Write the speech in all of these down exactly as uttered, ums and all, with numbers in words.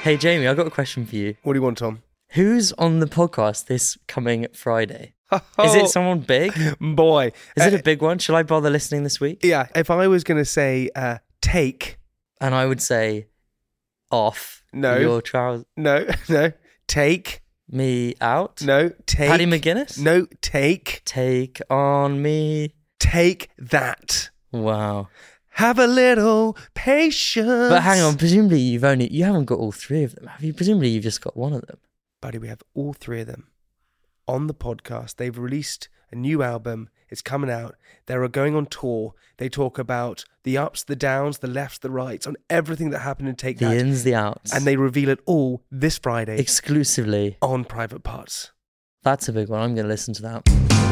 Hey, Jamie, I've got a question for you. What do you want, Tom? Who's on the podcast this coming Friday? Is it someone big? Boy. Is uh, it a big one? Shall I bother listening this week? Yeah, if I was going to say uh, take... And I would say off No. your trousers. No, no. Take... Me out? No, take... Paddy McGuinness? No, take... Take on me. Take that. Wow. Have a little patience. But hang on, presumably you've only, you haven't got all three of them, have you? Presumably you've just got one of them. Buddy, we have all three of them on the podcast. They've released a new album. It's coming out. They're going on tour. They talk about the ups, the downs, the lefts, the rights, on everything that happened in Take The That. ins, the outs. And they reveal it all this Friday. Exclusively. On Private Parts. That's a big one. I'm going to listen to that.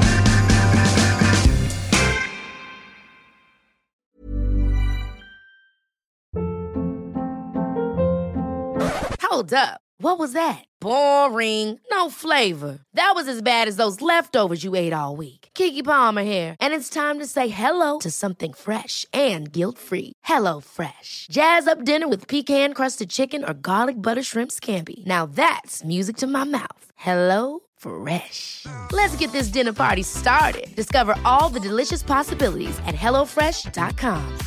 Hold up. What was that? Boring. No flavor. That was as bad as those leftovers you ate all week. Keke Palmer here. And it's time to say hello to something fresh and guilt-free. Hello Fresh. Jazz up dinner with pecan-crusted chicken or garlic butter shrimp scampi. Now that's music to my mouth. Hello Fresh. Let's get this dinner party started. Discover all the delicious possibilities at hello fresh dot com.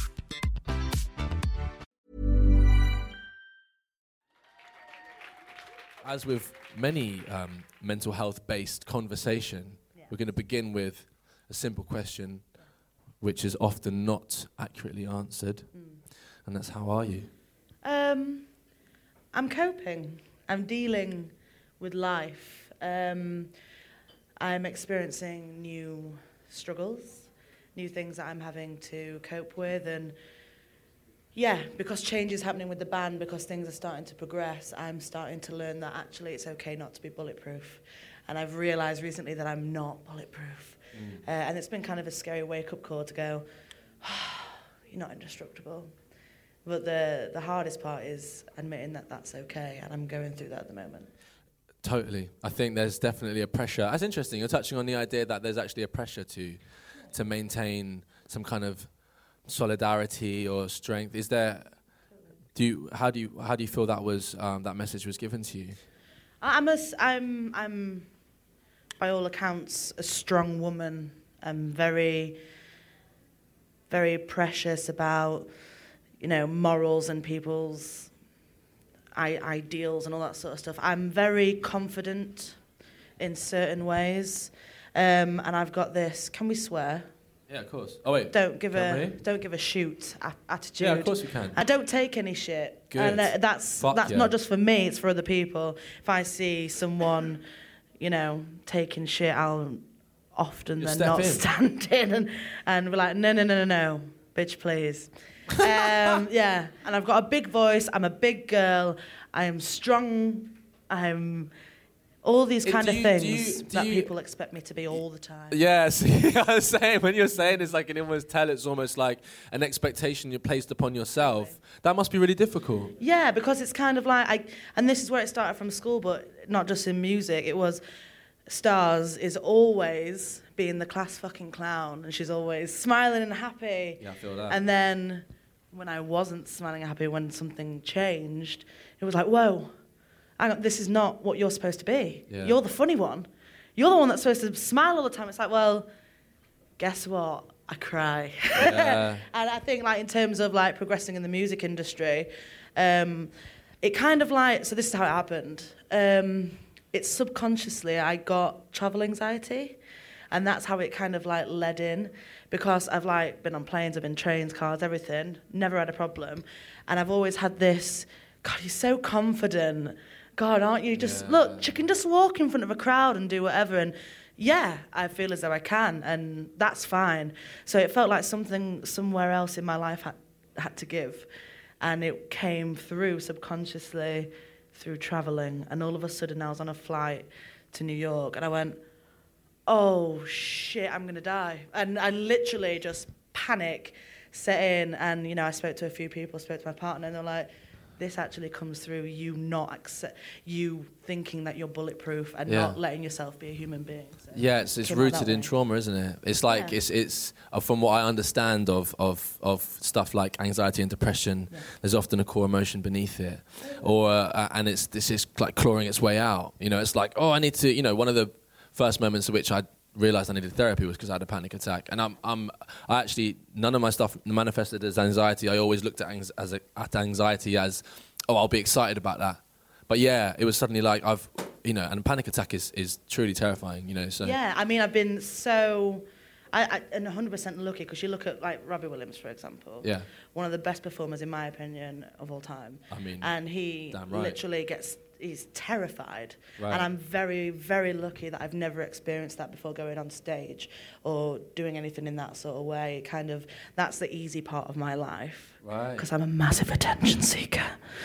As with many um, mental health-based conversation, yeah. we're going to begin with a simple question, which is often not accurately answered, mm. and that's, how are you? Um, I'm coping. I'm dealing with life. Um, I'm experiencing new struggles, new things that I'm having to cope with, and yeah, because change is happening with the band, because things are starting to progress, I'm starting to learn that actually it's okay not to be bulletproof. And I've realised recently that I'm not bulletproof. Mm. Uh, and it's been kind of a scary wake-up call to go, oh, you're not indestructible. But the, the hardest part is admitting that that's okay, and I'm going through that at the moment. Totally. I think there's definitely a pressure. That's interesting. You're touching on the idea that there's actually a pressure to to maintain some kind of solidarity or strength. Is there? Do you? How do you? How do you feel that was? Um, that message was given to you? I'm a. I'm. I'm. By all accounts, a strong woman. I'm very. Very precious about, you know, morals and people's I- ideals and all that sort of stuff. I'm very confident in certain ways, um, and I've got this. Can we swear? Yeah, of course. Oh wait. Don't give a we? don't give a shoot a- attitude. Yeah, of course we can. I don't take any shit. Good. And uh, that's Fuck that's yeah. not just for me. It's for other people. If I see someone, you know, taking shit, I'll often You'll then step not in. stand in and and be like, no, no, no, no, no, bitch, please. um, yeah, and I've got a big voice. I'm a big girl. I am strong. I'm. All these kind do of you- things do you- do that you- people expect me to be all the time. Yeah, see, I was saying, when you're saying it's like an inwards tell, it's almost like an expectation you're placed upon yourself. That must be really difficult. Yeah, because it's kind of like, I, and this is where it started from school, but not just in music. It was, Stars is always being the class fucking clown, and she's always smiling and happy. Yeah, I feel that. And then when I wasn't smiling and happy, when something changed, it was like, whoa, hang on, this is not what you're supposed to be. Yeah. You're the funny one. You're the one that's supposed to smile all the time. It's like, well, guess what? I cry. Yeah. And I think, like, in terms of, like, progressing in the music industry, um, it kind of, like, so this is how it happened. Um, it's subconsciously, I got travel anxiety, and that's how it kind of, like, led in, because I've, like, been on planes, I've been trains, cars, everything, never had a problem. And I've always had this, God, you're so confident. God, aren't you? Just, Yeah. look, you can just walk in front of a crowd and do whatever, and yeah, I feel as though I can, and that's fine. So it felt like something somewhere else in my life had, had to give, and it came through subconsciously through travelling, and all of a sudden I was on a flight to New York, and I went, oh shit, I'm gonna die. And I literally just panic set in, and you know, I spoke to a few people, spoke to my partner, and they're like, this actually comes through you not accept, you thinking that you're bulletproof and Yeah. not letting yourself be a human being. So Yeah, it's, it's came out rooted that in way. trauma, isn't it? It's like Yeah. it's it's uh, from what I understand of of of stuff like anxiety and depression. Yeah. There's often a core emotion beneath it, or uh, and it's this is like clawing its way out. You know, it's like, oh, I need to. You know, one of the first moments in which I realized I needed therapy was because I had a panic attack, and I'm I'm I actually none of my stuff manifested as anxiety. I always looked at anx- as a, at anxiety as, oh, I'll be excited about that. But yeah, it was suddenly like I've, you know, and a panic attack is, is truly terrifying, you know. So Yeah, I mean, I've been so, I, I and one hundred percent lucky because you look at like Robbie Williams, for example. Yeah. One of the best performers, in my opinion, of all time. I mean, and he damn right. literally gets, he's terrified. Right. And I'm very, very lucky that I've never experienced that before going on stage or doing anything in that sort of way. Kind of, that's the easy part of my life. Right. Because I'm a massive attention seeker.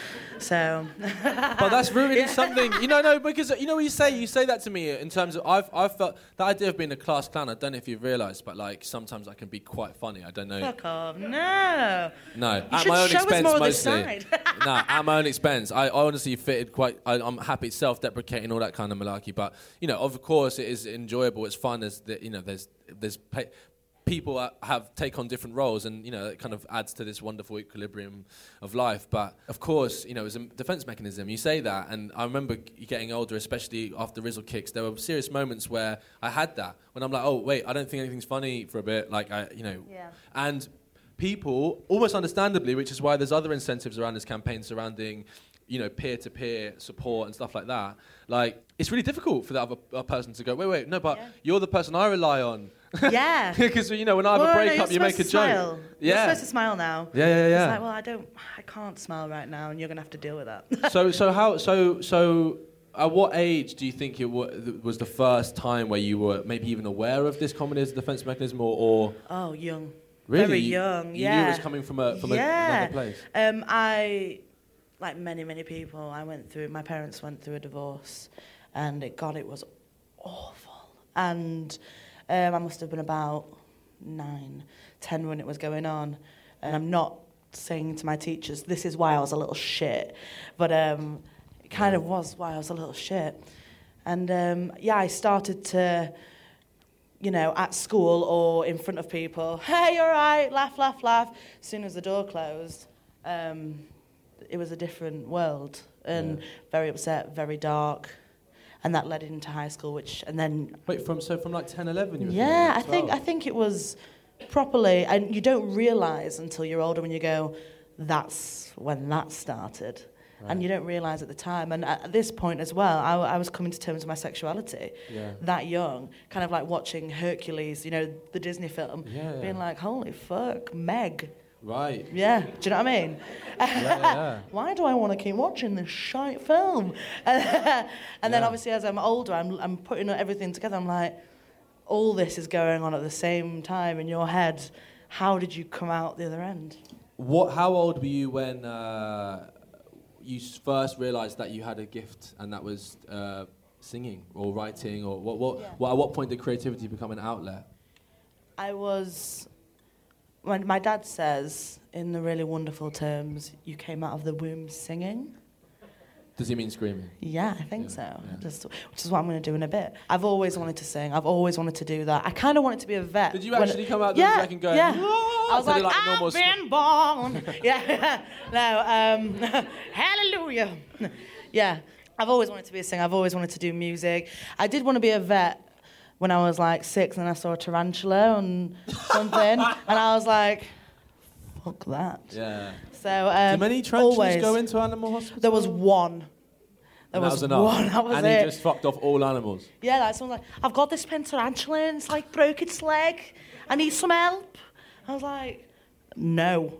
So. But that's ruining something. You know, no, because you know what you say. You say that to me in terms of I've I've felt the idea of being a class clown. I don't know if you've realised, but like sometimes I can be quite funny. I don't know. Fuck off. No. No, You at should my own show us expense more of this mostly. side. No, at my own expense. I, I honestly fitted quite. I, I'm happy, self-deprecating, all that kind of malarkey. But you know, of course, it is enjoyable. It's fun. There's the, you know, there's there's. Pay, people are, have take on different roles, and you know it kind of adds to this wonderful equilibrium of life. But of course, you know, as a defense mechanism, you say that, and I remember g- getting older, especially after Rizzle kicks. There were serious moments where I had that when I'm like, oh wait, I don't think anything's funny for a bit, like I, you know, Yeah. and people almost understandably, which is why there's other incentives around this campaign surrounding, you know, peer-to-peer support and stuff like that. Like, it's really difficult for that other uh, person to go, wait, wait, no, but Yeah. you're the person I rely on. Yeah. Because, you know, when I have Well, a no, breakup, you're you make a supposed joke. to smile. You're Yeah. supposed to smile now. Yeah, yeah, yeah. It's like, well, I don't, I can't smile right now, and you're gonna have to deal with that. so, so how, so, so, at what age do you think it wa- th- was the first time where you were maybe even aware of this comedy as a defense mechanism, or, or Oh, young. really? Very You- young. You yeah. knew it was coming from a from a, yeah. another place. Um, I, like many, many people, I went through. My parents went through a divorce, and it, God, it was awful. And um, I must have been about nine, ten when it was going on. And I'm not saying to my teachers, this is why I was a little shit, but um, it kind of was why I was a little shit. And um, yeah, I started to, you know, at school or in front of people, hey, you're right, laugh, laugh, laugh. As soon as the door closed, um, it was a different world, and Yeah. very upset, very dark. And that led into high school, which, and then Wait, from so from like ten, eleven you were yeah, I thinking, think I twelve? think it was properly, and you don't realise until you're older when you go, that's when that started. And you don't realise at the time. And at this point as well, I, I was coming to terms with my sexuality Yeah. that young, kind of like watching Hercules, you know, the Disney film, Yeah, yeah. being like, holy fuck, Meg. Right. Yeah, do you know what I mean? Yeah, yeah. Why do I want to keep watching this shite film? and then Yeah. obviously as I'm older, I'm, I'm putting everything together. I'm like, all this is going on at the same time in your head. How did you come out the other end? What? How old were you when uh, you s- first realised that you had a gift, and that was uh, singing or writing, or what? What, Yeah. what? At what point did creativity become an outlet? I was, when my dad says, in the really wonderful terms, you came out of the womb singing. Does he mean screaming? Yeah, I think Yeah, so. yeah. Just, which is what I'm going to do in a bit. I've always wanted to sing. I've always wanted to do that. I kind of wanted to be a vet. Did you when- actually come out the yeah, back and go? Yeah. "Whoa," I was to do like, the normal I've sc- been born. yeah. No. Um, hallelujah. yeah. I've always wanted to be a singer. I've always wanted to do music. I did want to be a vet when I was like six, and I saw a tarantula and something, and I was like, fuck that. Yeah. So um, Do many tarantulas always, go into animal hospital? There was one. There And that was, was enough. one. That was and it. he just fucked off all animals. Yeah, like someone's like, I've got this pen tarantula and it's like broke its leg. I need some help. I was like, no.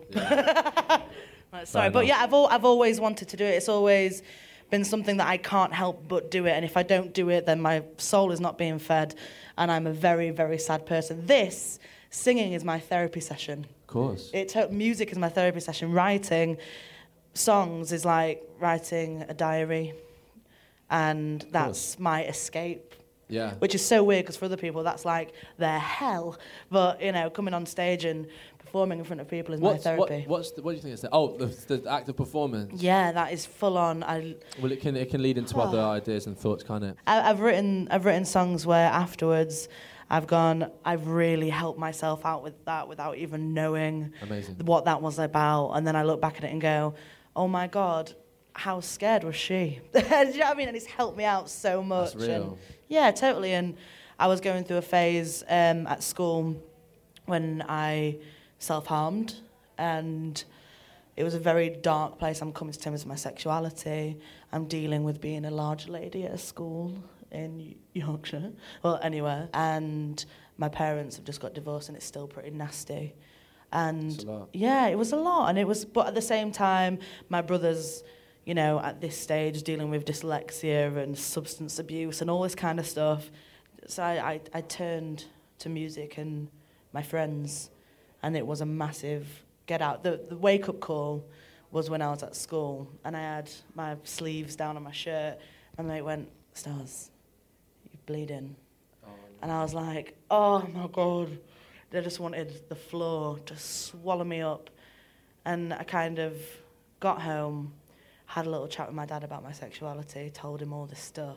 Right, sorry, Fair but enough. yeah, I've al- I've always wanted to do it. It's always been something that I can't help but do it. And if I don't do it, then my soul is not being fed, and I'm a very, very sad person. This singing is my therapy session. Of course. It to- music is my therapy session. Writing songs is like writing a diary, and that's my escape. Yeah. Which is so weird because for other people that's like their hell. But, you know, coming on stage and performing in front of people is what's, my therapy. What, what's the, what do you think it's that? Oh, the, the act of performance. Yeah, that is full on. I, Well, it can it can lead into other ideas and thoughts, can't it? I, I've written I've written songs where afterwards I've gone, I've really helped myself out with that without even knowing Amazing. what that was about. And then I look back at it and go, oh my God, how scared was she? Do you know what I mean? And it's helped me out so much. That's real. And yeah, totally. And I was going through a phase um, at school when I self-harmed, and it was a very dark place. I'm coming to terms with my sexuality. I'm dealing with being a large lady at a school in Yorkshire, well, anywhere. And my parents have just got divorced, and it's still pretty nasty. And It's a lot. yeah, it was a lot. And it was, but at the same time, my brother's, you know, at this stage dealing with dyslexia and substance abuse and all this kind of stuff. So I, I, I turned to music and my friends, and it was a massive get out. The, the wake-up call was when I was at school, and I had my sleeves down on my shirt, and my mate went, Stars, you're bleeding. Oh, and I was like, oh my God. They just wanted the floor to swallow me up. And I kind of got home, had a little chat with my dad about my sexuality, told him all this stuff,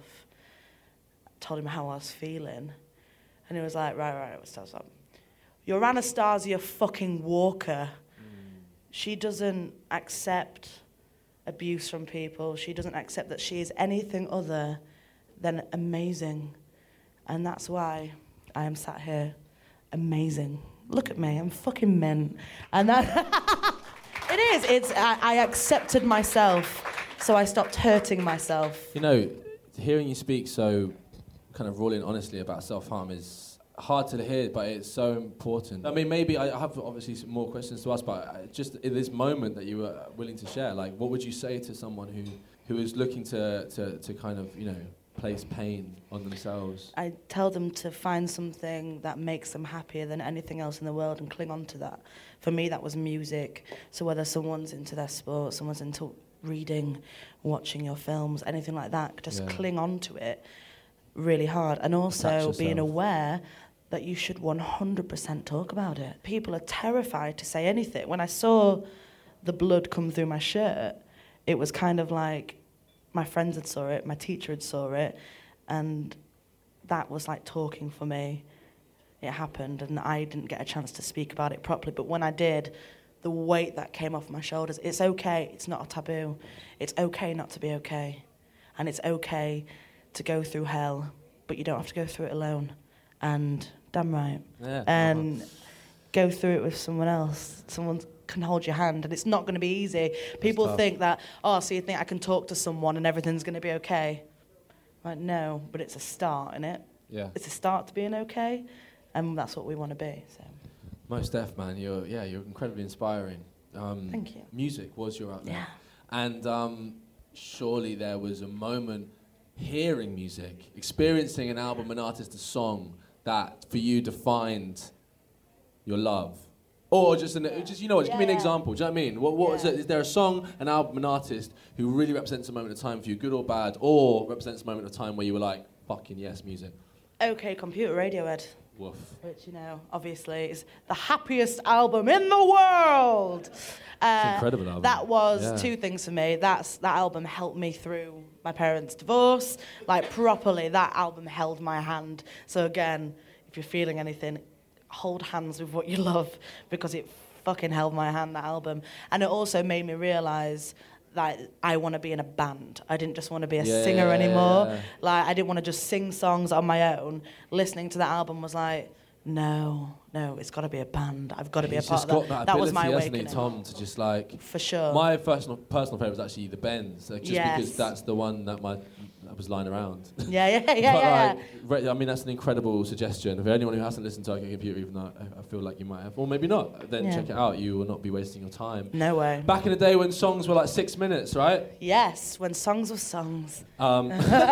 told him how I was feeling. And he was like, right, right, stop, stop. You're Anastasia fucking Walker. Mm. She doesn't accept abuse from people. She doesn't accept that she is anything other than amazing. And that's why I am sat here amazing. Look at me, I'm fucking mint. And that it is, it's, I, I accepted myself, so I stopped hurting myself. You know, hearing you speak so kind of raw and honestly about self-harm is hard to hear, but it's so important. I mean, maybe I have obviously some more questions to ask, but just in this moment that you were willing to share, like, what would you say to someone who, who is looking to, to, to kind of, you know, place pain on themselves? I tell them to find something that makes them happier than anything else in the world and cling on to that. For me, that was music. So whether someone's into their sport, someone's into reading, watching your films, anything like that, just Yeah. cling on to it really hard. And also being aware that you should one hundred percent talk about it. People are terrified to say anything. When I saw the blood come through my shirt, it was kind of like, my friends had saw it, my teacher had saw it, and that was like talking for me. It happened, and I didn't get a chance to speak about it properly, but when I did, the weight that came off my shoulders, it's okay, it's not a taboo. It's okay not to be okay. And it's okay to go through hell, but you don't have to go through it alone. And damn right. Yeah. And go through it with someone else. Someone can hold your hand, and it's not going to be easy. People think that, oh, so you think I can talk to someone and everything's going to be okay? Like, no, but it's a start, innit? Yeah. It's a start to being okay, and that's what we want to be. So. Most def, man. You're yeah, you're incredibly inspiring. Um, Thank you. Music was your outlet, Yeah. and um, surely there was a moment hearing music, experiencing an album, an artist, a song that for you defined your love. Or just, an, just you know what, just Yeah, give me an yeah. example, do you know what I mean? What, what Yeah. is, it? Is there a song, an album, an artist who really represents a moment of time for you, good or bad, or represents a moment of time where you were like, fucking yes, music? OK Computer, Radiohead, Woof. which, you know, obviously is the happiest album in the world. Uh, It's an incredible album. That was Yeah. two things for me. That's That album helped me through my parents' divorce. Like, properly, that album held my hand. So again, if you're feeling anything, hold hands with what you love, because it fucking held my hand, that album. And it also made me realise that I want to be in a band. I didn't just want to be a Yeah. singer anymore. Like, I didn't want to just sing songs on my own. Listening to that album was like, no, no, it's got to be a band. I've got to be a He's part just of got that. that, That ability, was my hasn't he, awakening. Tom, to just like... For sure. My personal personal favourite was actually the Bends, like, just Yes. because that's the one that my that was lying around. Yeah, yeah, yeah, But, yeah. like, re- I mean, that's an incredible suggestion. For anyone who hasn't listened to OK Computer, even though I, I feel like you might have, or maybe not, then Yeah. check it out. You will not be wasting your time. No way. Back in the day when songs were like six minutes, right? Yes, when songs were songs. Um,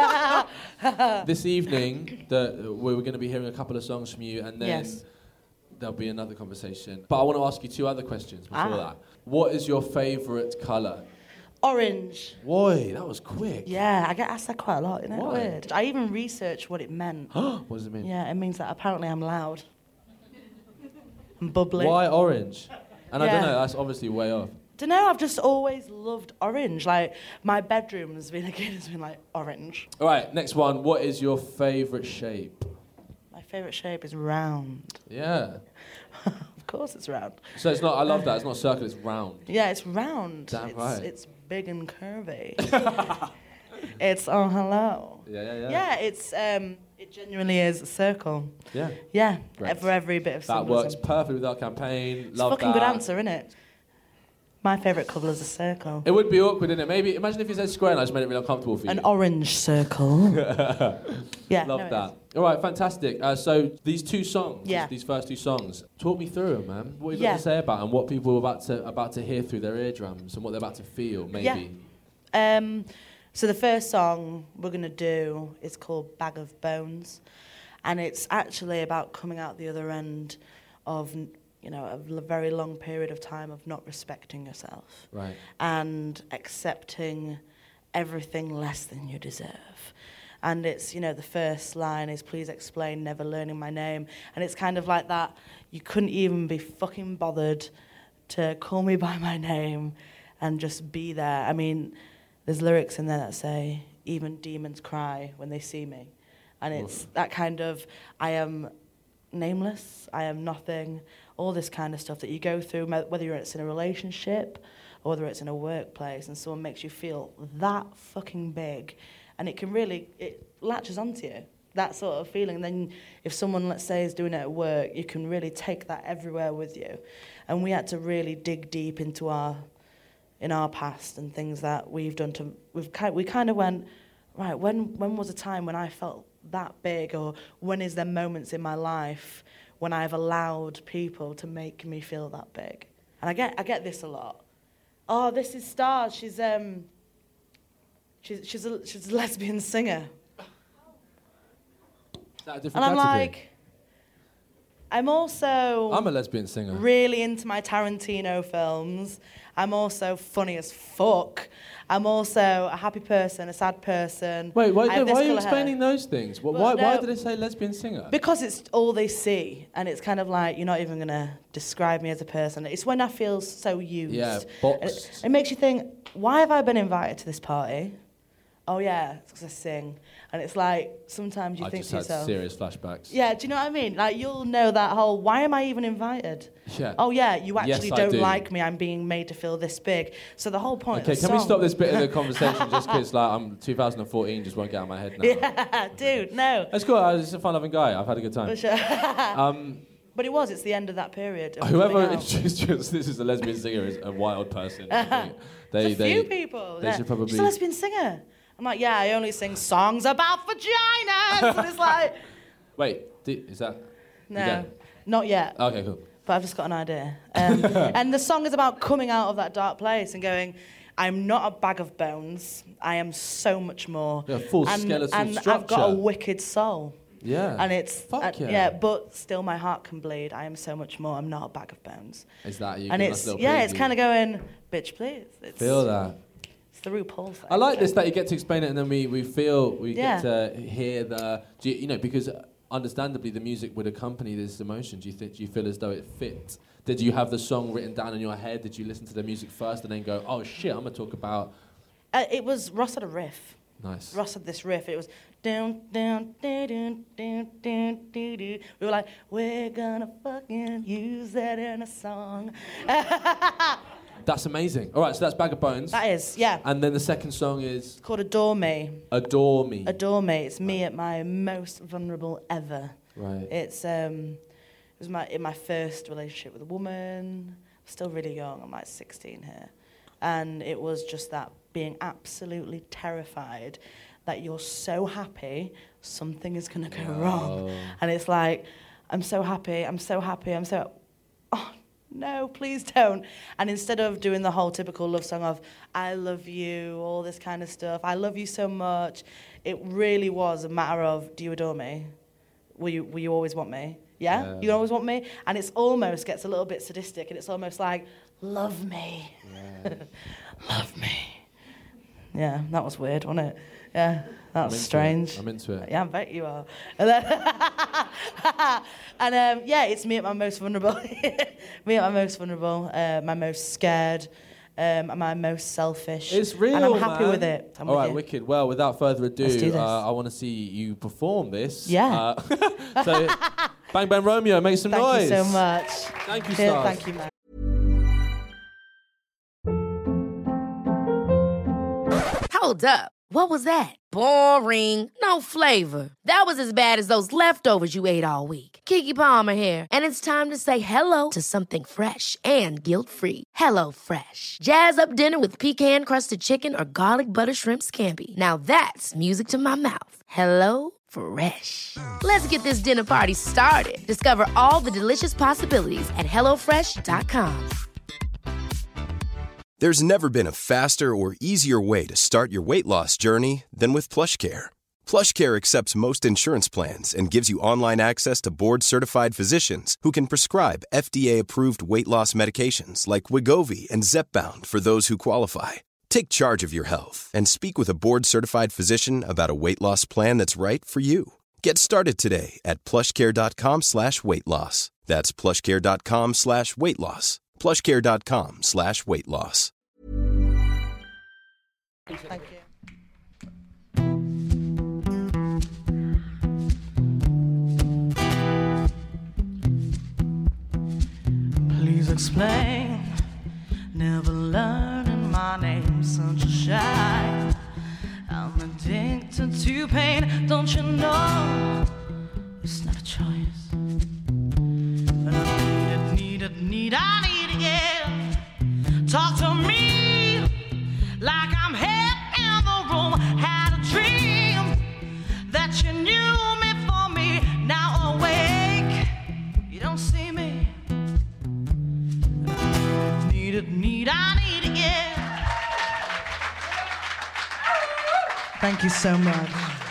this evening, the, we we're going to be hearing a couple of songs from you, and then Yes. there'll be another conversation. But I want to ask you two other questions before Ah. that. What is your favourite colour? Orange. Boy, that was quick. Yeah, I get asked that quite a lot. Isn't it Why? weird? I even researched what it meant. What does it mean? Yeah, it means that apparently I'm loud. I'm bubbly. Why orange? And I Yeah. don't know, that's obviously way off. Don't know, I've just always loved orange. Like, my bedroom has been, again, has been like orange. All right, next one. What is your favourite shape? My favourite shape is round. Yeah. Of course it's round. So it's not, I love that, it's not circle, it's round. Yeah, it's round. Damn it's, right. It's big and curvy. It's, oh, hello. Yeah, yeah, yeah. Yeah, it's, um, it genuinely is a circle. Yeah. Yeah, Great. for every bit of That symbolism. works perfectly with our campaign. It's Love a fucking that. good answer, isn't it? My favourite colour is a circle. It would be awkward, innit? Maybe, imagine if you said square and I just made it really uncomfortable for you. An orange circle. Yeah. Love no, it that. is. All right, fantastic. Uh, so these two songs, Yeah. these first two songs, talk me through them, man. What have you Yeah. got to say about them? What people are about to about to hear through their eardrums and what they're about to feel, maybe. Yeah. Um, so the first song we're going to do is called Bag of Bones. And it's actually about coming out the other end of, you know, a l- very long period of time of not respecting yourself. Right. And accepting everything less than you deserve. And it's, you know, the first line is, please explain, never learning my name. And it's kind of like that, you couldn't even be fucking bothered to call me by my name and just be there. I mean, there's lyrics in there that say, even demons cry when they see me. And it's that kind of, I am nameless, I am nothing, all this kind of stuff that you go through, me- whether you're it's in a relationship or whether it's in a workplace, and someone makes you feel that fucking big, and it can really, it latches onto you, that sort of feeling. And then if someone, let's say, is doing it at work, you can really take that everywhere with you. And we had to really dig deep into our, in our past and things that we've done to, we've kind, we kind of went, right, when when was a time when I felt that big, or when is there moments in my life when I've allowed people to make me feel that big? And I get I get this a lot. Oh, this is Stars. She's um. She's she's a she's a lesbian singer. Is that a different And I'm category? like, I'm also I'm a lesbian singer. really into my Tarantino films. I'm also funny as fuck. I'm also a happy person, a sad person. Wait, why, I no, have this why are you colour hair. explaining those things? Wh- Well, why, why no. did they say lesbian singer? Because it's all they see, and it's kind of like, you're not even going to describe me as a person. It's when I feel so used. Yeah, And boxed. It, it makes you think, why have I been invited to this party? Oh, yeah, it's because I sing. And it's like, sometimes you I think just to had yourself... serious flashbacks. Yeah, do you know what I mean? Like, you'll know that whole, why am I even invited? Yeah. Oh, yeah, you Yes, actually I don't do. like me. I'm being made to feel this big. So the whole point Okay, of the can we song- stop this bit of the conversation just because like, I'm two thousand fourteen just won't get out of my head now? Yeah, dude, no. That's cool. I was just a fun-loving guy. I've had a good time. For sure. Um, But it was, it's the end of that period. of whoever coming out. introduced you as this is a lesbian singer is a wild person. I think. They, There's a they, few people. they yeah. should probably- She's a lesbian singer. I'm like, yeah, I only sing songs about vaginas. And it's like, Wait, di- is that? no, You don't? not yet. Okay, cool. But I've just got an idea. Um, and the song is about coming out of that dark place and going, I'm not a bag of bones. I am so much more. Yeah, full and, skeletal and I've got a structure. wicked soul. Yeah. And it's, Fuck uh, yeah. yeah, but still my heart can bleed. I am so much more. I'm not a bag of bones. Is that you? and give us it's, a little yeah, it's preview? kind of going, bitch, please. It's, Feel that. It's the RuPaul thing. I like this that you get to explain it and then we, we feel we Yeah. get to hear the do you, you know because understandably the music would accompany this emotion. Do you think do you feel as though it fit? Did you have the song written down in your head? Did you listen to the music first and then go, oh shit, I'm gonna talk about? Uh, it was Ross had a riff. Nice. Ross had this riff. It was down, down, down, down, down, down, down. We were like, we're gonna fucking use that in a song. That's amazing. All right, so that's Bag of Bones. That is, yeah. And then the second song is It's called Adore Me. Adore Me. Adore Me. It's me at my most vulnerable ever. Right. It's um, it was my in my first relationship with a woman. I'm still really young. I'm like sixteen here, and it was just that being absolutely terrified that you're so happy something is gonna go wrong, and it's like I'm so happy. I'm so happy. I'm so. Oh, no, please don't. And instead of doing the whole typical love song of I love you, all this kind of stuff, I love you so much, it really was a matter of, do you adore me? Will you, will you always want me? Yeah? Yeah. You always want me? And it's almost gets a little bit sadistic, and it's almost like, love me. Yeah. Love me. Yeah, that was weird, wasn't it? Yeah, that was into strange. it. I'm into it. Yeah, I bet you are. And, then and um, yeah, it's me at my most vulnerable. Me at my most vulnerable, uh, my most scared, um, and my most selfish. It's real, and I'm happy man. with it. I'm All with right, you. wicked. Well, without further ado, Let's do this. uh, I want to see you perform this. Yeah. Uh, so, Bang Bang Romeo, make some Thank noise. you so much. Thank you, Cheers, Stars. Thank you, man. Hold up. What was that? Boring. No flavor. That was as bad as those leftovers you ate all week. Keke Palmer here, and it's time to say hello to something fresh and guilt-free. Hello Fresh. Jazz up dinner with pecan-crusted chicken or garlic butter shrimp scampi. Now that's music to my mouth. Hello Fresh. Let's get this dinner party started. Discover all the delicious possibilities at hello fresh dot com. There's never been a faster or easier way to start your weight loss journey than with PlushCare. PlushCare accepts most insurance plans and gives you online access to board-certified physicians who can prescribe F D A-approved weight loss medications like Wegovy and Zepbound for those who qualify. Take charge of your health and speak with a board-certified physician about a weight loss plan that's right for you. Get started today at plushcare.com slash weight loss. That's plushcare.com slash weight loss. plushcare.com slash weight loss. Thank you. Please explain. Never learning my name, such a shy. I'm addicted to pain, don't you know? It's not a choice. And I need it, need it, need, I need it, yeah. Talk to me like I'm here in the room. Had a dream that you knew me for me. Now awake, you don't see me. Need it, need, I need it, yeah. Thank you so much.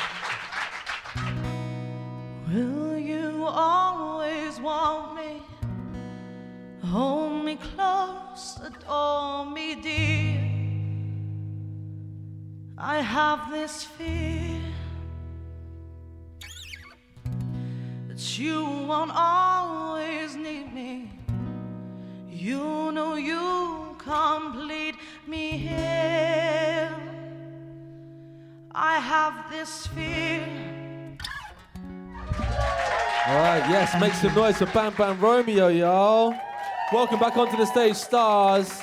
Will you always want me? Hold me close, adore me, dear. I have this fear that you won't always need me. You know you complete me here. I have this fear. All right, yes, make some noise for Bang Bang Romeo, y'all. Welcome back onto the stage, Stars.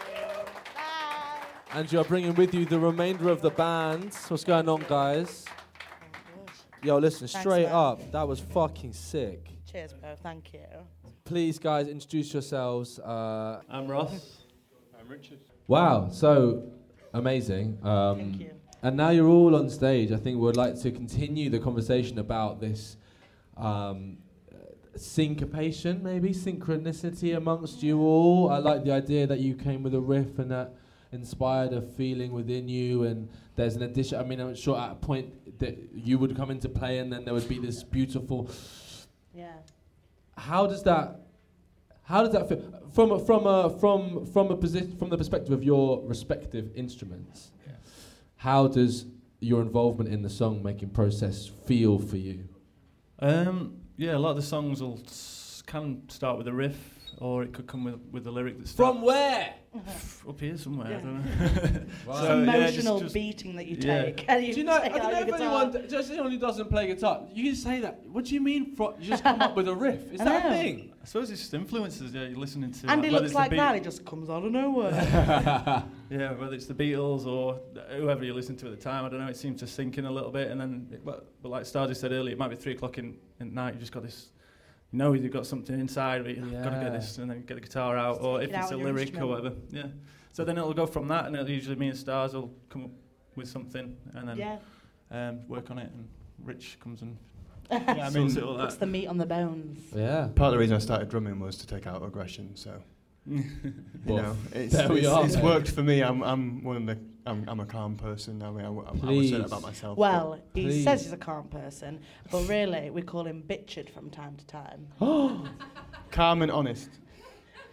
And you're bringing with you the remainder of the band. What's going on, guys? Yo, listen, Thanks, straight man. up, that was fucking sick. Cheers, bro. Thank you. Please, guys, introduce yourselves. Uh, I'm Ross. I'm Richard. wow, so amazing. Um, Thank you. And now you're all on stage. I think we'd like to continue the conversation about this um, syncopation, maybe synchronicity amongst you all. I like the idea that you came with a riff and that inspired a feeling within you, and there's an addition. I mean, I'm sure at a point that you would come into play, and then there would be this beautiful. Yeah. How does that? How does that feel from a, from a from from a position from the perspective of your respective instruments? Yeah. How does your involvement in the song making process feel for you? Um, yeah, a lot of the songs will s- can start with a riff, or it could come with with a lyric that's From where? up here somewhere. Yeah. I don't know. Wow. It's So, yeah, emotional just- just- beating that you yeah. take. And you Do you know? I take it don't out know your if guitar. anyone, d- just anyone who doesn't play guitar, you can say that. What do you mean? Fro- you just come up with a riff? Is I that a know. thing? I suppose it's just influences. Yeah, you're listening to. And he whether looks it's the like Beat- that. He just comes out of nowhere. Yeah, whether it's the Beatles or whoever you listen to at the time, I don't know. It seems to sink in a little bit, and then, it, but, but like Stardy said earlier, it might be three o'clock in, in the night. You just got this. You know, you've got something inside, but you've got to Yeah. get this, and then get the guitar out, or take if it it's out a on your lyric or instrument. whatever. Yeah. So then it'll go from that, and it'll usually me and Stars will come up with something, and then Yeah. um, work on it, and Rich comes and Yeah, I mean, sorts it all Puts out. the meat on the bones. Yeah. part of the reason I started drumming was to take out aggression. So, you Well, know, it's, there we it's, are, it's mate. worked for me. I'm, I'm one of the, I'm, I'm a calm person. I mean, I, w- I, I would say that about Please. myself. Well, he Please. says he's a calm person, but really we call him Bitchard from time to time. but calm and honest.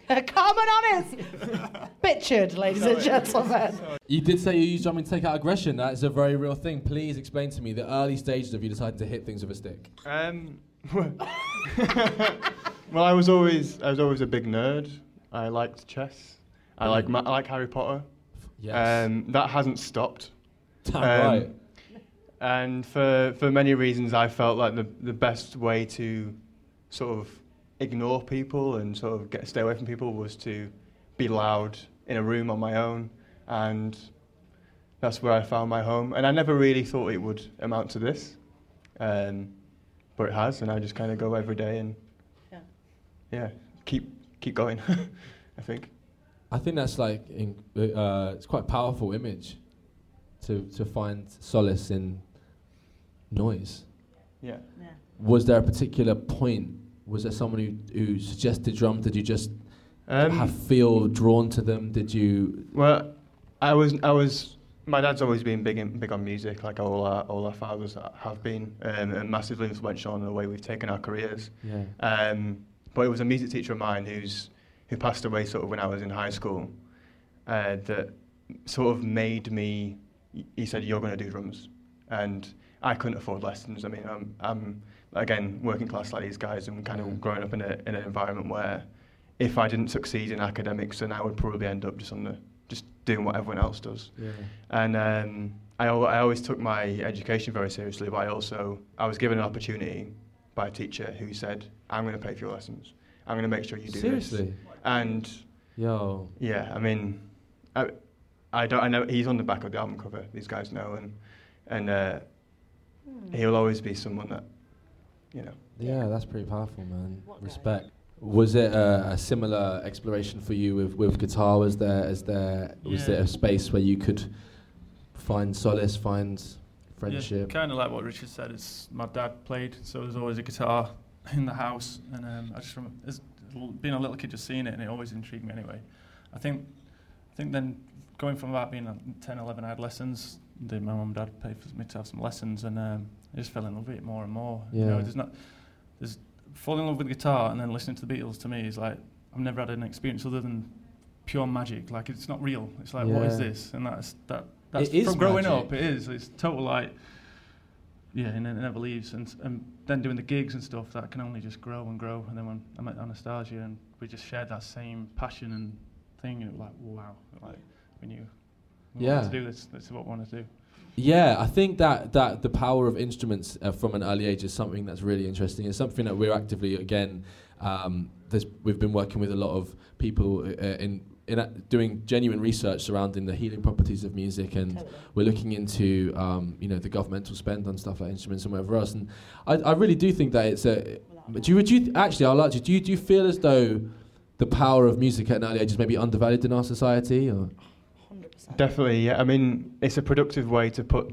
Calm and honest. Bitchard, ladies and gentlemen. You did say you use drumming to take out aggression. That is a very real thing. Please explain to me the early stages of you deciding to hit things with a stick. Um, well, I was always I was always a big nerd. I liked chess. I like ma- I like Harry Potter. Yes. Um, that hasn't stopped. Damn Um, right. And for, for many reasons, I felt like the, the best way to sort of ignore people and sort of get stay away from people was to be loud in a room on my own. And that's where I found my home. And I never really thought it would amount to this. Um, but it has, and I just kind of go every day and Yeah. yeah, keep keep going, I think. I think that's like in, uh, it's quite a powerful image to to find solace in noise. Yeah. Yeah. Was there a particular point? Was there someone who, who suggested drums? Did you just Um, have feel drawn to them? Did you? Well, I was I was. My dad's always been big in, big on music, like all our all our fathers have been, um, and massively influential on the way we've taken our careers. Yeah. Um, but it was a music teacher of mine who's who passed away sort of when I was in high school, uh, that sort of made me. He said, "You're going to do drums," and I couldn't afford lessons. I mean, I'm I'm again working class like these guys, and kind of growing up in a in an environment where, if I didn't succeed in academics, then I would probably end up just on the just doing what everyone else does. Yeah. And um, I, al- I always took my education very seriously, but I also, I was given an opportunity by a teacher who said, I'm going to pay for your lessons. I'm going to make sure you do Seriously? this. And Yo. yeah, I mean, I, I don't, I know, he's on the back of the album cover, these guys know, and, and uh, he'll always be someone that, you know. Yeah, that's pretty powerful, man. Respect. Was it a, a similar exploration for you with, with guitar? Was there, is there, was Yeah. there a space where you could find solace, find Yeah, friendship? kind of like what Richard said. It's my dad played, so there's always a guitar in the house, and um, I just remember as l- being a little kid, just seeing it, and it always intrigued me. Anyway, I think, I think then going from that being uh, ten, eleven, I had lessons. Did my mum and dad pay for me to have some lessons, and um, I just fell in love with it more and more. You know, Yeah. there's not, there's falling in love with guitar and then listening to the Beatles. To me, is like I've never had an experience other than pure magic. Like it's not real. It's like what is Yeah. this? And that's that. That's It is from growing magic. up. It is. It's total like. Yeah, and then it never leaves. And, and then doing the gigs and stuff, that can only just grow and grow. And then when I met Anastasia, and we just shared that same passion and thing, and it was like, wow, like we knew we Yeah. wanted to do this. This is what we want to do. Yeah, I think that, that the power of instruments uh, from an early age is something that's really interesting. It's something that we're actively, again, um, there's, we've been working with a lot of people uh, in, in uh, doing genuine research surrounding the healing properties of music, and Totally. we're looking into um, you know, the governmental spend on stuff like instruments and whatever else. And I, I really do think that it's a. Do you, do you actually? I'll ask you. Do you do you feel as though the power of music at an early age is maybe undervalued in our society? Or one hundred percent. Definitely, yeah. I mean, it's a productive way to put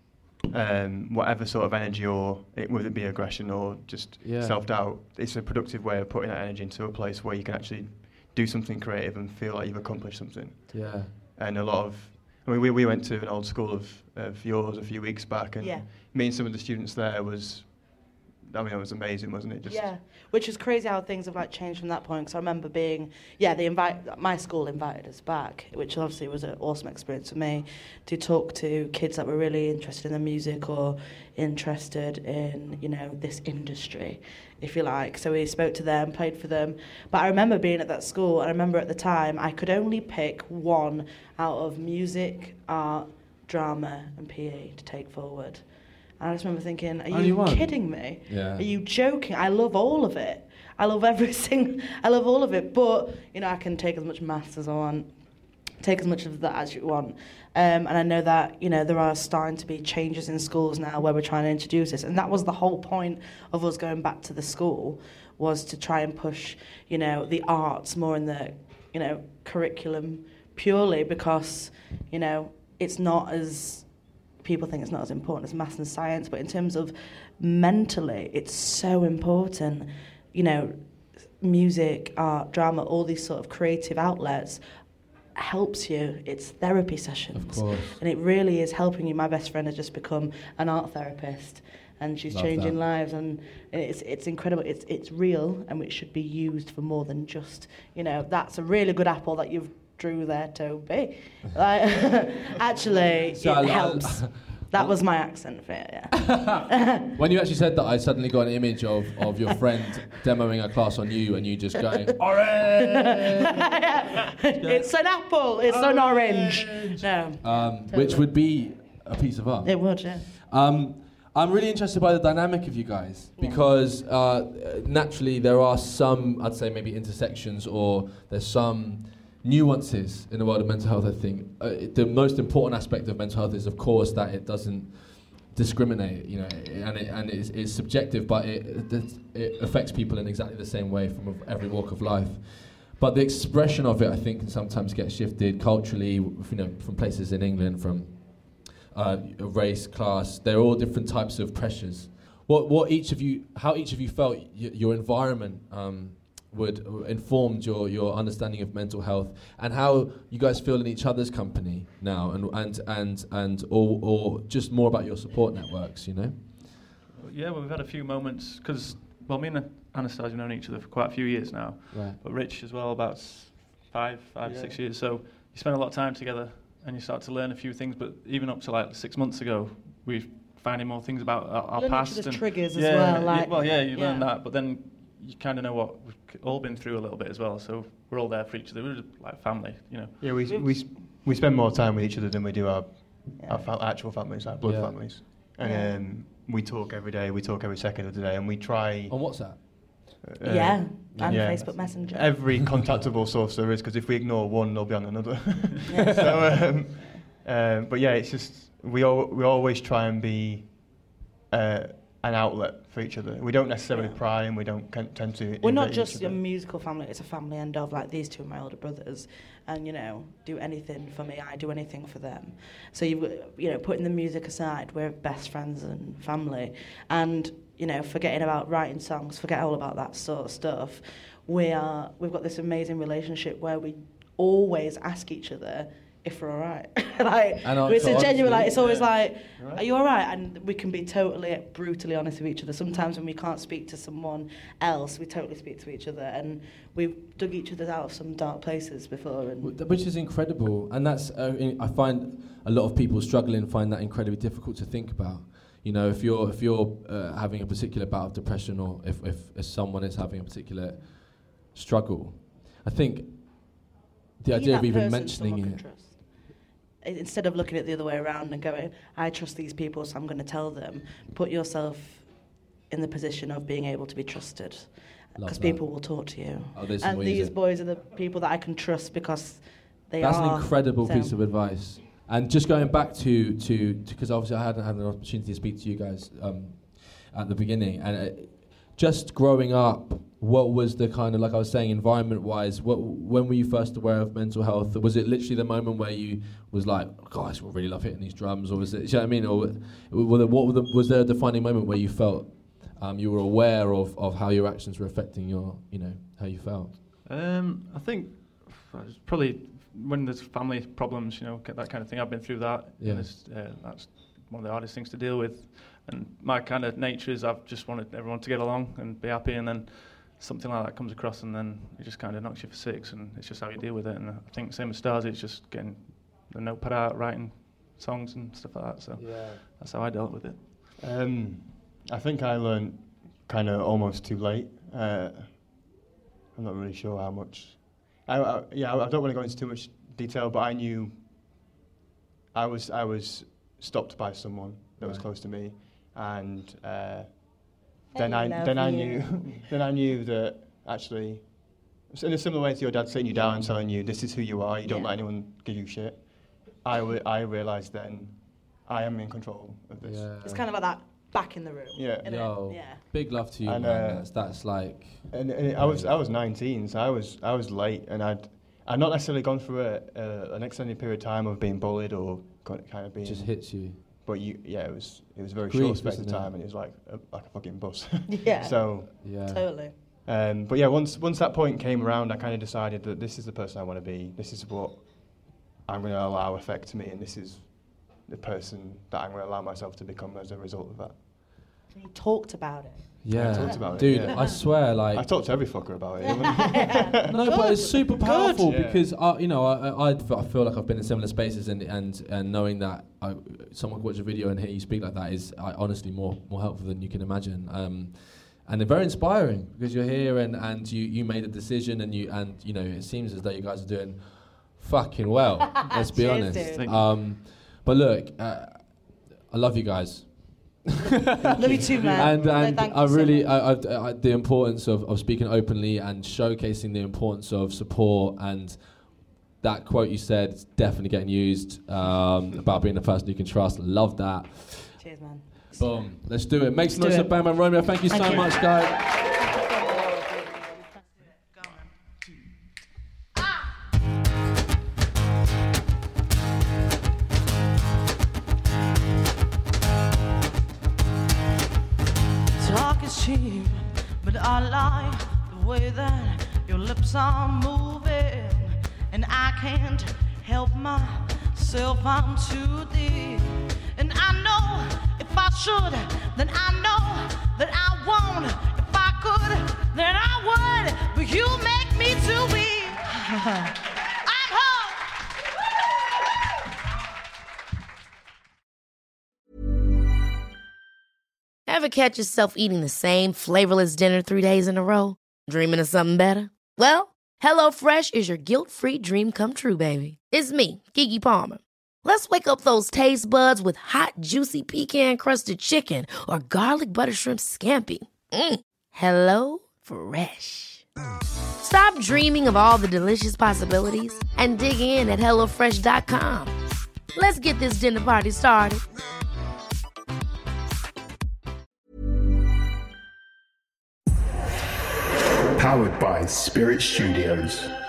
um, whatever sort of energy, or it, whether it be aggression or just Yeah. self-doubt, it's a productive way of putting that energy into a place where you can actually do something creative and feel like you've accomplished something. yeah, And a lot of, I mean, we, we went to an old school of, of yours a few weeks back, and Yeah. meeting some of the students there was, I mean, it was amazing, wasn't it? Just Yeah, which is crazy how things have like changed from that point. Because I remember being, yeah, they invite my school invited us back, which obviously was an awesome experience for me to talk to kids that were really interested in the music or interested in, you know, this industry, if you like. So we spoke to them, played for them. But I remember being at that school, and I remember at the time I could only pick one out of music, art, drama, and P E to take forward. And I just remember thinking, are Only you one? kidding me? Yeah. Are you joking? I love all of it. I love every single, I love all of it. But, you know, I can take as much maths as I want, take as much of that as you want. Um, and I know that, you know, there are starting to be changes in schools now where we're trying to introduce this. And that was the whole point of us going back to the school, was to try and push, you know, the arts more in the, you know, curriculum, purely because, you know, it's not as... people think it's not as important as maths and science, but in terms of mentally, it's so important. You know, music, art, drama, all these sort of creative outlets helps you. It's therapy sessions. Of course. And it really is helping you. My best friend has just become an art therapist. and she's Love changing that. lives, and it's it's incredible. It's it's real, and it should be used for more than just, you know, that's a really good apple that you've drew there, Toby. Like, actually, So it I- I- helps. That was my accent for it, yeah. When you actually said that, I suddenly got an image of, of your friend demoing a class on you, and you just going, orange! It's an apple, it's an orange. No, Um, which would be a piece of art. it would, yeah. Um, I'm really interested by the dynamic of you guys because uh, naturally there are some, I'd say maybe intersections, or there's some nuances in the world of mental health. I think uh, the most important aspect of mental health is, of course, that it doesn't discriminate, you know, and it and it's, it's subjective, but it, it it affects people in exactly the same way from every walk of life. But the expression of it, I think, can sometimes get shifted culturally, you know, from places in England, from uh, race, class. They're all different types of pressures. What what each of you, how each of you felt y- your environment um, would uh, informed your your understanding of mental health, and how you guys feel in each other's company now, and and and and or or just more about your support networks, you know. Yeah, well, we've had a few moments because, well, me and Anastasia have known each other for quite a few years now, Right. but Rich as well, about s- five, five, Yeah. six years. So you spend a lot of time together, and you start to learn a few things. But even up to like six months ago, we're finding more things about our, our Learn each past. other's and triggers as yeah, well, y- like- well, yeah, you learn yeah. that, but then you kind of know what we've c- all been through a little bit as well. So we're all there for each other. We're just like family, you know. Yeah, we we s- we spend more time with each other than we do our Yeah. our fa- actual families, like blood Yeah. families. And Yeah. um, we talk every day. We talk every second of the day, and we try. On WhatsApp. uh, yeah, and yeah. Facebook Messenger. Every contactable source there is, because if we ignore one, they'll be on another. Yeah. so, um, um, but yeah, it's just we all we always try and be uh, an outlet for each other. We don't necessarily Yeah. pry, and we don't can, tend to. We're not invade just each a other. musical family, it's a family end of, like, these two are my older brothers, and, you know, do anything for me, I do anything for them. So, you've got, you know, putting the music aside, we're best friends and family, and, you know, forgetting about writing songs, forget all about that sort of stuff. We are, we've got this amazing relationship where we always ask each other if we're all right. Like, And on- it's so a genuine, honestly, like, it's always yeah. like, Right. are you all right? And we can be totally, brutally honest with each other. Sometimes when we can't speak to someone else, we totally speak to each other. And we've dug each other out of some dark places before. And Wh- Which is incredible, and that's uh, in- I find a lot of people struggling find that incredibly difficult to think about. You know, if you're if you're uh, having a particular bout of depression, or if, if if someone is having a particular struggle, I think the be idea of that even person mentioning someone it. can trust. I- Instead of looking at the other way around and going, I trust these people, so I'm going to tell them, put yourself in the position of being able to be trusted. Love Because that. people will talk to you. Oh, there's some And ways these that- boys are the people that I can trust because they That's are. an incredible them. piece of advice. And just going back to to because obviously I hadn't had an opportunity to speak to you guys um, at the beginning, and uh, just growing up, what was the kind of, like I was saying, environment-wise, what when were you first aware of mental health? Was it literally the moment where you was like, "Guys, I really love hitting these drums," or was it? Do you know what I mean? Or were there, what were the, was there a defining moment where you felt um, you were aware of, of how your actions were affecting your, you know, how you felt? Um, I think it's probably when there's family problems, you know, ca- that kind of thing. I've been through that. Yeah. And it's, uh, that's one of the hardest things to deal with. And my kind of nature is I've just wanted everyone to get along and be happy, and then something like that comes across, and then it just kind of knocks you for six, and it's just how you deal with it. And I think same as Stars, it's just getting the notepad out, writing songs and stuff like that. So Yeah. that's how I dealt with it. Um, I think I learned kind of almost too late. Uh, I'm not really sure how much. I, I, yeah, I don't want to go into too much detail, but I knew I was I was stopped by someone that was Right. close to me, and uh, I then I love then I you. knew then I knew that actually, so in a similar way to your dad sitting you down and telling you this is who you are, you don't Yeah. let anyone give you shit. I re- I realised then I am in control of this. It's kind of like that back in the room. Yeah. innit? Yo, Yeah. big love to you, And, man. uh, That's, that's like, And, and I was I was nineteen, so I was I was late, and I'd I'd not necessarily gone through a, a, an extended period of time of being bullied or got- kind of being. just hits you. But you, yeah, it was it was a very Grief, short space of isn't it? time, and it was like a, like a fucking bus. Yeah. So, Yeah. Totally. um, but yeah, once once that point came around, I kind of decided that this is the person I want to be. This is what I'm going to allow affect me, and this is the person that I'm going to allow myself to become as a result of that. and you talked about it. Yeah, I talked about it, dude. yeah. I swear, like I talked to every fucker about it. no, but it's super powerful Good. because I, you know, I, I, I feel like I've been in similar spaces, and and, and knowing that I, someone could watch a video and hear you speak like that is I, honestly more more helpful than you can imagine. Um, and they're very inspiring because you're here and, and you, you made a decision and you and you know it seems as though you guys are doing fucking well. Let's be Cheers, honest. dude. Um, but look, uh, I love you guys. Love you too, man. And, and no, thank I you so really, much. I, I, I, the importance of, of speaking openly and showcasing the importance of support, and that quote you said is definitely getting used um, about being the person you can trust. Love that. Cheers, man. Boom. Let's do it. Make some Let's noise do for it. Bam Bam Romeo. Thank you Thank so you. much, guys. Talk is cheap, but I like the way that your lips are moving, and I can't help myself, I'm too deep. And I know if I should, then I know that I won't. If I could, then I would, but you make me too weak. I'm home. Ever catch yourself eating the same flavorless dinner three days in a row? Dreaming of something better? Well, HelloFresh is your guilt-free dream come true, baby. It's me, Keke Palmer. Let's wake up those taste buds with hot, juicy pecan-crusted chicken or garlic butter shrimp scampi. Mm. Hello Fresh. Stop dreaming of all the delicious possibilities and dig in at hello fresh dot com. Let's get this dinner party started. Powered by Spirit Studios.